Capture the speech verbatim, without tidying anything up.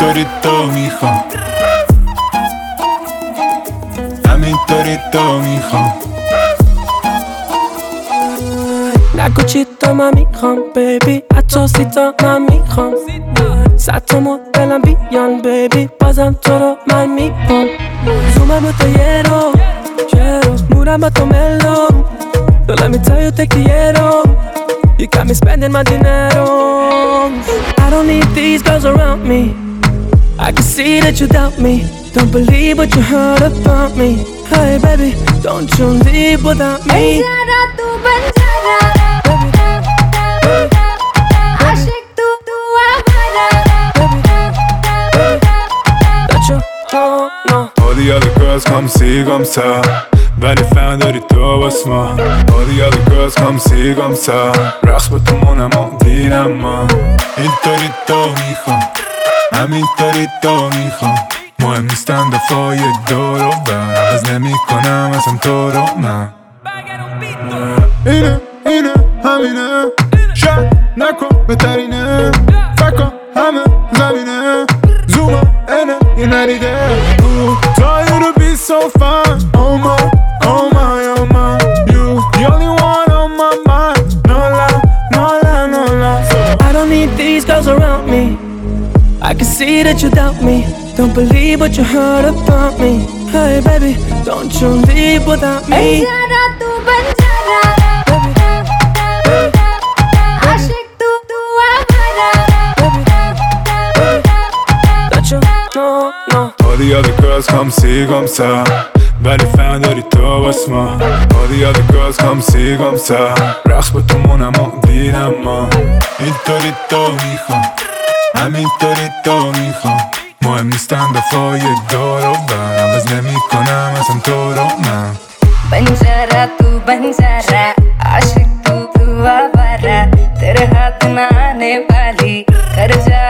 همینطوری تو میخوام، همینطوری تو میخوام. نگو چی تا من میخوام بیبی، حتی سی تا من میخوام. صد تا مدلم بیان بیبی، بازم تو رو من میخوام. زومم با تو یه رو مورم با تو ملو. So let me tell you, take the arrow. You got me spending my dinero. I don't need these girls around me. I can see that you doubt me. Don't believe what you heard about me. Hey baby, don't you leave without me. Banjara तू बंजारा, आशिक तू तू आवारा. That you don't know. All the other girls come see, come ça. ولی فن داری تو باس ما. All the other girls come see, come ça. رقص با تو مونم و دیرم ما. اینطوری تو میخوام، همینطوری تو میخوام. مهم نیستن دفعه دور و بر، عوض نمی کنم اصلا تو رو من. اینه اینه همینه، شک نکن بهترینه. فکر همه زمینه، زوما اینه یه ندیده. Tell you to be so fine. Oh my, oh my, oh my. You, the only one on my mind. No lie, no lie, no lie. I don't need these girls around me. I can see that you doubt me. Don't believe what you heard about me. Hey baby, don't you leave without me. Banjara तू बंजारा, आशिक तू तू आवारा. That you don't know. All the other girls come see, come ça. ولی فن داری تو باس ما. All the other girls come see, come ça. رقص با تو مونم و دیرم ما. اینطوری تو میخوام، همینطوری تو میخوام. مهم نیستن دفعه دور و بر، عوض نمی کنم اصلا تو رو من. Banjara तू बंजारा, आशिक तू तू आवारा. तेरे हाथ में आने वाली कर जा